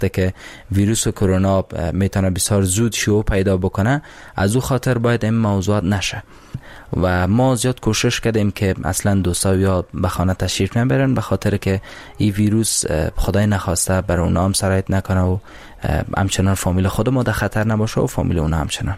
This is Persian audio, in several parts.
وقتی که ویروس کرونا میتونه بسیار زود شیوع پیدا بکنه، از او خاطر باید این موضوعات نشه و ما زیاد کوشش کردیم که اصلا دوستا یا به خانه تشریف نبرن، به خاطر که این ویروس خدای نخواسته بر اونا هم سرایت نکنه و همچنان فامیل خود ما در خطر نباشه و فامیل اونا همچنان.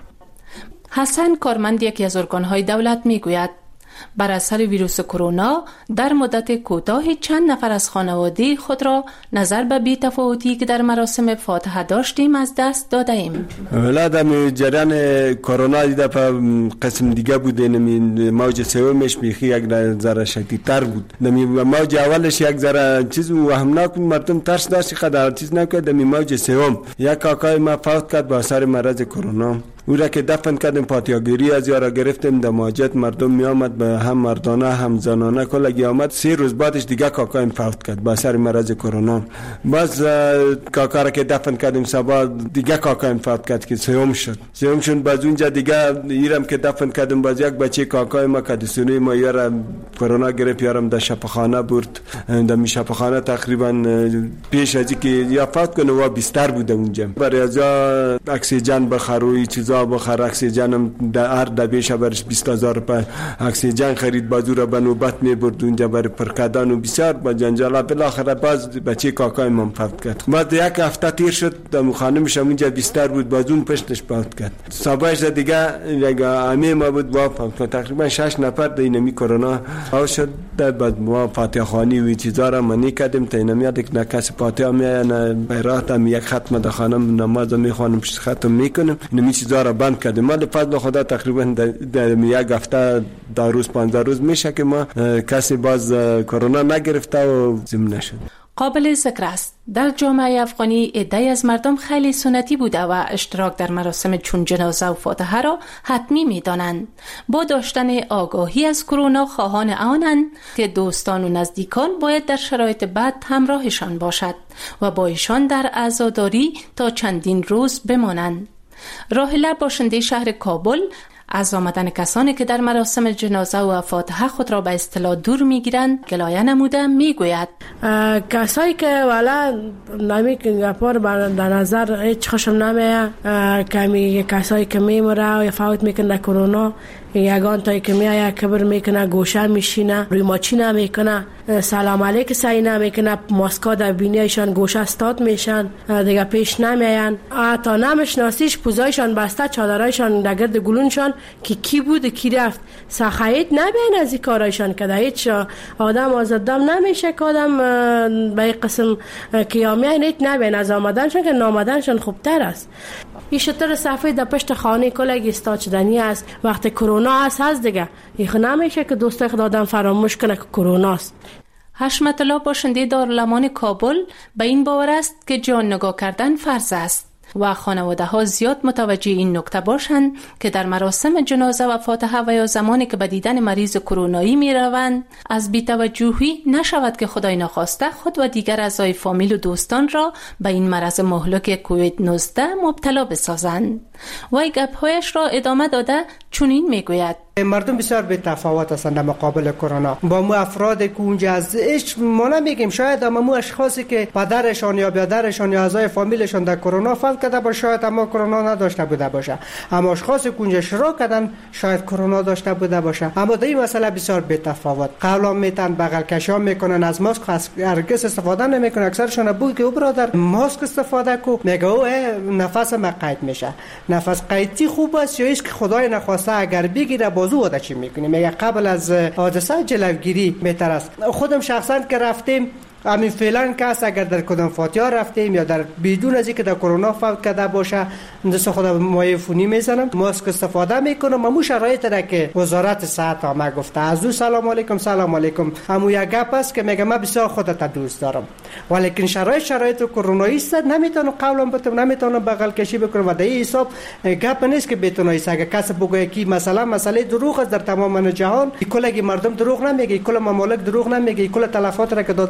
حسن کارمند یکی از ارگان‌های دولت میگوید بر اثر ویروس کرونا در مدت کوتاهی چند نفر از خانواده خود را نظر به بی‌تفاوتی که در مراسم فاتحه داشتیم از دست داده ایم. ولادم جریان کرونا دیده په قسم دیگه بود، نمی موج سومش بیخی یک ذره شدیدتر بود. نمی موج اولش یک ذره چیز وهمناک مردم ترس داشت خدا چیز نکرد. نمی موج سوم یک کاکای ما فوت کرد با اثر مرض کرونا. او را که دفن کردیم پاتیاگیری از یارا گرفتیم دماجت مردم می آمد به هم مردانه هم زنانه کلگی آمد. 3 روز بعدش دیگه کاکایم فوت کرد با اثر مرض کرونا. باز کاکا را که دفن کردیم صبح دیگه کاکایم فوت کرد که سوم شد. باز اونجا دیگه ایرم که دفن کردیم باز یک بچه کاکای ما کدسونی ما یارا کرونا گرفت، یارم در شفاخانه برد. در شفاخانه تقریبا پیش از اینکه یا فوت کنه و بیستر بوده اونجا. برای از اکسیژن بخروی چیزا بخر اکسیژن در هر دبیش برش 20000 روپیه اکسیژن خرید، بازو را به نوبت میبرد اونجا برای پرکدن و بسیار با جنجال. بالاخره باز بچه کاکای من فوت کرد. بعد یک هفته تیر شد در خانمش اونجا بیستر بود، باز اون پشتش فوت کرد. صبحش دیگه عمه ما بود با تقریبا 6 نفر در اینمی کرونا او شد. بعد ما فاتحه خوانی و چیزا را منی کردیم تا اینمی یک نکس فاتحه میان بیرات هم یک ختم در خانم نماز میخوانم ختم میکنم. اینمی چیزا را بند کردیم. ما فضل خدا تقریبا در یک هفته 10 روز 15 روز میشه که ما کسی باز کرونا نگرفته و زنده نشد. قابل ذکر است در جامعه افغانی عده‌ای از مردم خیلی سنتی بوده و اشتراک در مراسم چون جنازه و فاتحه را حتمی می‌دانند. با داشتن آگاهی از کرونا خواهان آنند که دوستان و نزدیکان باید در شرایط بد همراهشان باشد و با ایشان در عزاداری تا چندین روز بمانند. راهله باشنده شهر کابل از آمدن کسانی که در مراسم جنازه و فاتحه خود را به اصطلاح دور میگیرند گلایه نموده میگوید کسایی که والا نمی گپار در نظر هیچ خوشم نمیاد کمی کسایی که میمره و فوت میکنه کرونا یگان تایی که میایه کبر میکنه گوشه میشینه روی ماچی نمیکنه سلام علیک سعی نمیکنه ماسکا در بینیشان گوشه استاد میشن دیگه پیش نمیاین تا نمیشناسیش پوزایشان بسته چادرایشان در گرد گلونشان که کی بود کی رفت سخایت نبین از این کارایشان که هیچ آدم آزادم نمیشه که آدم به این قسم کیامیان هیچ نبین از آمدنشان که نامدنشان خوبتر است. این شطر صفحه در پشت خانه کلگی استاد شدنی است. وقتی کرونا هست دیگه این نمیشه که دوست خود آدم فراموش کنه که کرونا است. حشمت الله باشنده دارالمان کابل به این باور است که جان نگاه کردن فرض است و خانواده ها زیاد متوجه این نکته باشند که در مراسم جنازه و فاتحه و یا زمانی که به دیدن مریض کرونایی می روند از بی‌توجهی نشود که خدای نخواسته خود و دیگر اعضای فامیل و دوستان را به این مرض مهلک کووید 19 مبتلا بسازند. وی گپ‌هایش را ادامه داده چنین میگوید مردم بسیار به تفاوت هستند در مقابل کرونا. با مو افرادی که اونجا از هیچ ما نمیگیم شاید اما مو اشخاصی که پدرشان یا برادرشان یا اعضای فامیلشان در کرونا فوت کرده باشه شاید اما کرونا نداشته بوده باشه، اما اشخاصی که اونجا اشتراک کردن شاید کرونا داشته بوده باشه. اما در این مسئله بسیار به تفاوت قولا میتن بغل کشا میکنن از ماسک هرگز استفاده نمیکنن. اکثرشون بود که او برادر ماسک استفاده کو میگه او نفس ما قید میشه. نفس قیدی خوب است یا است که خدای نخواسته اگر بگیره بازو ودا چی میکنه. میگه قبل از حادثه جلوگیری بهتر است. خودم شخصا که رفتیم همین فعلا کس اگر در کدام فاتحه رفتیم یا در بدون از اینکه در کرونا فوت کرده باشه دست خودم مایفونی میزنم ماسک استفاده میکنم. همون شرایط را که وزارت صحت ما گفته از او سلام علیکم همون یک گپ است که میگم من بسیار خودت دوست دارم ولیکن شرایط کرونایی است نمیتونم قولم بتونم نمیتونم بغل کشی بکنم و در این حساب گپ نیست که بتونه اگه کس بگه کی مثلا مسئله دروغ است در تمام جهان کل مردم دروغ نمیگه کل ممالک دروغ نمیگه کل تلفات را که دادن خود دروغ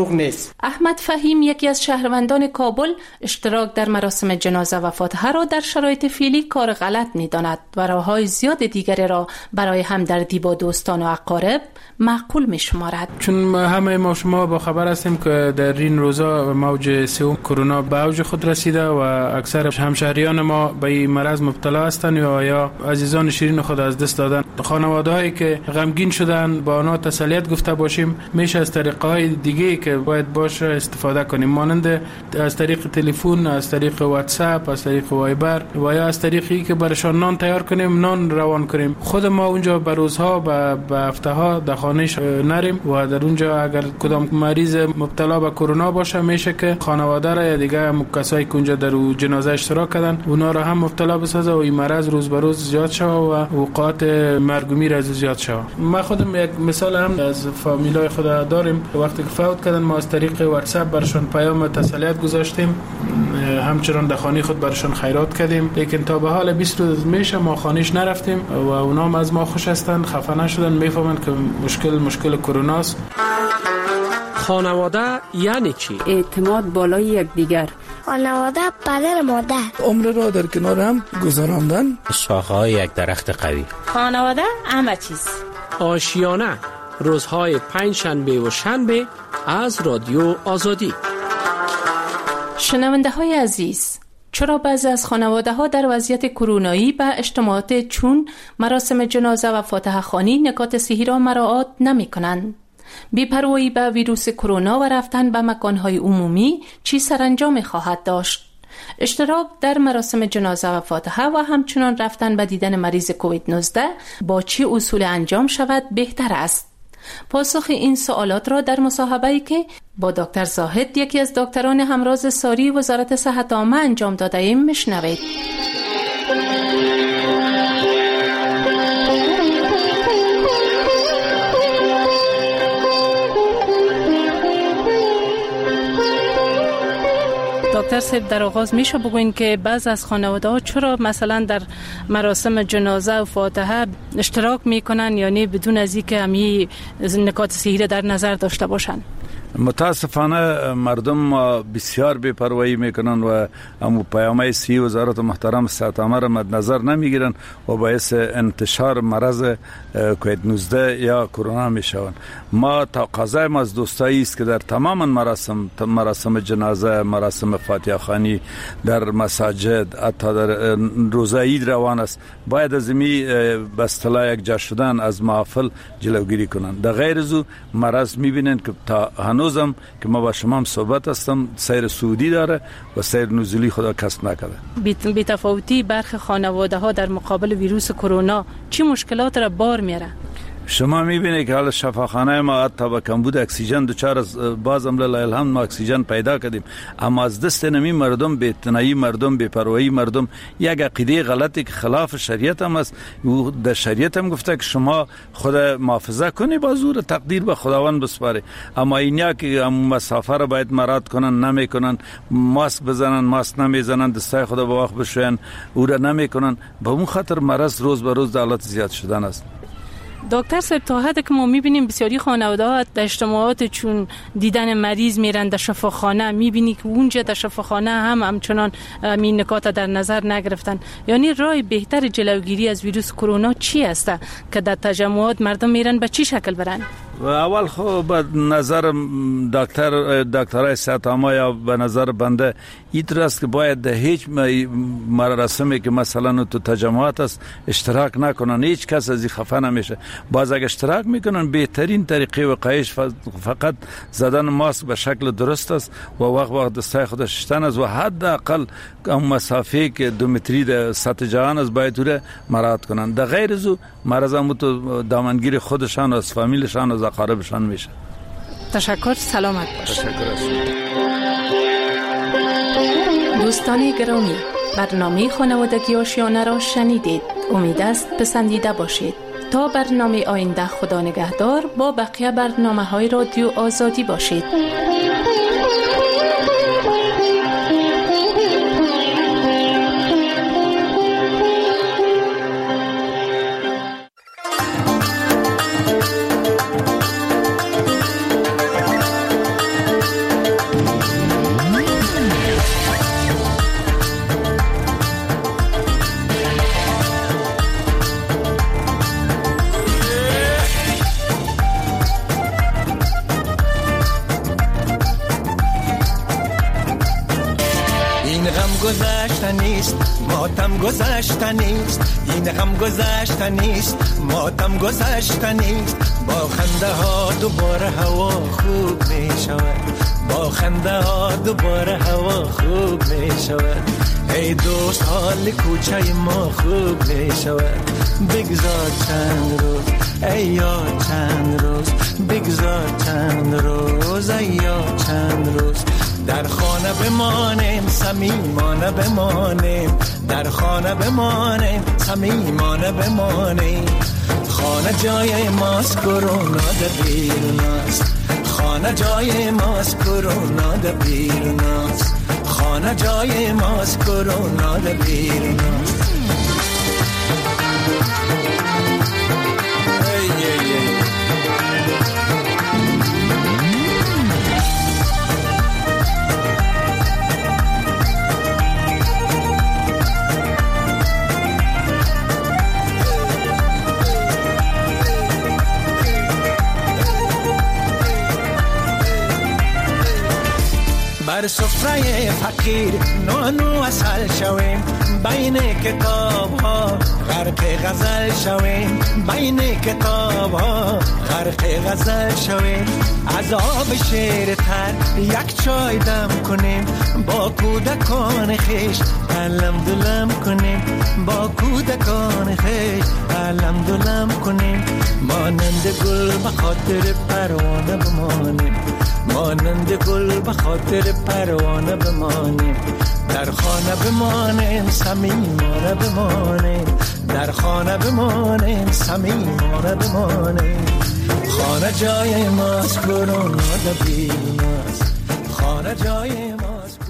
دروغ نیست. احمد فهیم یکی از شهروندان کابل اشتراک در مراسم جنازه و فاتحه را در شرایط فعلی کار غلط می‌داند و راه‌های زیاد دیگری را برای همدردی با دوستان و اقارب معقول می‌شمارد. چون همه ما شما با خبر هستیم که در این روزا موج سوم کرونا به اوج خود رسیده و اکثر همشهریان ما به این مرض مبتلا هستند یا عزیزان شیرین خود از دست دادن. خانواده‌هایی که غمگین شدن با آنها تسلیت گفته باشیم، میشه از طریق‌های دیگه که باید باشه استفاده کنیم، مانند از طریق تلفن، از طریق واتساپ، از طریق وایبر و یا از طریقی که برشان نان تیار کنیم، نان روان کنیم. خود ما اونجا به روزها به هفته‌ها در خانه‌اش نریم و در اونجا اگر کدام مریض مبتلا به کرونا باشه، میشه که خانواده را یا دیگه کسایی که اونجا در جنازه اشتراک کردن اونا را هم مبتلا بسازه و این مرض روز به روز زیاد شوه و اوقات مرگ و میر از زیاد شوه. ما خودم یک مثال هم از فامیلای خود داریم، وقتی که فوت کردن ما از طریق واتساپ برشون پیام تسلیت گذاشتیم، همچنان در خانه خود برشون خیرات کردیم، لیکن تا به حال 20 روز میشه ما خانهش نرفتیم و اونا هم از ما خوش هستند، خفه نشدن، میفهمن که مشکل کرونا است. خانواده یعنی چی؟ اعتماد بالای یکدیگر. خانواده پدر مادر. عمر را در کنار هم گذراندن. شاخه‌های یک درخت قوی. خانواده همه چیز. آشیانه روزهای پنجشنبه و شنبه از رادیو آزادی. شنونده های عزیز، چرا بعضی از خانواده ها در وضعیت کرونایی به اجتماعات چون مراسم جنازه و فاتحه خوانی نکات صحی را مراعات نمی کنند؟ بی‌پروایی به ویروس کرونا و رفتن به مکانهای عمومی چی سرانجام خواهد داشت؟ اشتراک در مراسم جنازه و فاتحه و همچنان رفتن به دیدن مریض کووید 19 با چه اصول انجام شود بهتر است؟ پاسخ این سوالات را در مصاحبه‌ای که با دکتر زاهد، یکی از دکتران همراز ساری وزارت صحت عامه انجام داده ایم میشنوید. دکتر صاحب، در آغاز میشه بگوین که بعض از خانواده ها چرا مثلا در مراسم جنازه و فاتحه اشتراک میکنن، یعنی بدون از اینکه همین نکات صحی را در نظر داشته باشن؟ متاسفانه مردم بسیار بی‌پروایی میکنن و همو پیامه صحی وزارت محترم صحت عامه را مد نظر نمیگیرن و باعث انتشار مرض کووید 19 یا کرونا میشوند. ما تقاضای ما از دوستایی است که در تمام مراسم جنازه، مراسم فاتحه خوانی در مساجد، حتی در روزه عید روان است، باید از می به اصطلاح یک جا شدن از محافل جلوگیری کنند. در غیر از او مرض میبینن که تا هنوزم که ما با شما هم صحبت هستم سیر سعودی داره و سیر نزولی خدا کسب نکرده. بی تفاوتی برخی خانواده ها در مقابل ویروس کرونا چی مشکلات را بار میاره؟ شما میبینید که حالا شفاخانه ما حتی با کمبود اکسیژن دچار از بازم لله الحمد ما اکسیژن پیدا کردیم، اما از دست نمی مردم بی‌اعتنایی، مردم بی‌پروایی، مردم یک عقیده غلطی که خلاف شریعت هم است. او در شریعت هم گفته که شما خود محافظه کنی، با زور تقدیر به خداوند بسپاری، اما اینیا که مسافر را باید مراعات کنن نمیکنن، ماسک بزنن ماسک نمیزنن، دستای خدا به وقت بشوین او را نمیکنن، به اون خاطر مرض روز به روز در حالت زیاد شدن است. دکتر صاحب، تا حدی که ما میبینیم بسیاری خانواده‌ها در اجتماعات چون دیدن مریض میرن در شفاخانه، میبینی که اونجا در شفاخانه همچنان این نکات در نظر نگرفتن. یعنی راه بهتر جلوگیری از ویروس کرونا چی است که در تجمعات مردم میرن به چی شکل برن؟ و اول خب به نظر دکترای صحت عامه یا به نظر بنده این است که باید در هیچ مراسمی که مثلا تو تجمعات است اشتراک نکنن، هیچ کس از این خفه نمیشه. باز اگه اشتراک میکنن بهترین طریقه وقایش فقط زدن ماسک به شکل درست است و وقت دستای خود شستن است و حداقل اون مسافه که 2 متری در سطح جهان است باید او را مراعات کنن. در غیر از او مرض هم تو دامنگیر خودشان و از فامیلشان و اقاربشان میشه. تشکر، سلامت باش. تشکر است. دوستان گرامی، برنامه خانوادگی آشیانه را شنیدید. امید است پسندیده باشید. تا برنامه آینده خدا نگهدار، با بقیه برنامه‌های رادیو آزادی باشید. این غم گذشتنیست ماتم گذشتنیست این غم گذشتنیست ماتم گذشتنیست با خنده ها دوباره هوا خوب می شود با خنده ها دوباره هوا خوب می شود ای دوست حال کوچه ما خوب می شود بگذار چند روز ای یاد چند روز بگذار چند روز ای یاد چند روز در خانه بمانیم صمیمانه بمانیم در خانه بمانیم صمیمانه بمانیم خانه جای ماست کرونا در بیرون است خانه جای ماست کرونا در بیرون است خانه جای ماست کرونا در بیرون است بر سفره فقیر نانو اصل شویم بین کتاب ها غرق غزل شویم بین کتاب ها غرق غزل شویم از آب شیر تر یک چای دم کنیم با کودکان خیش علم دلم کنیم با کودکان خیش علم دلم کنیم مانند گل به خاطر پروانه بمانیم مانند گل به خاطر پروانه بمانیم در خانه بمانیم صمیمانه بمانیم در خانه بمانیم صمیمانه بمانیم خانه جای ماست کرونا در بیرون است خانه جای ماست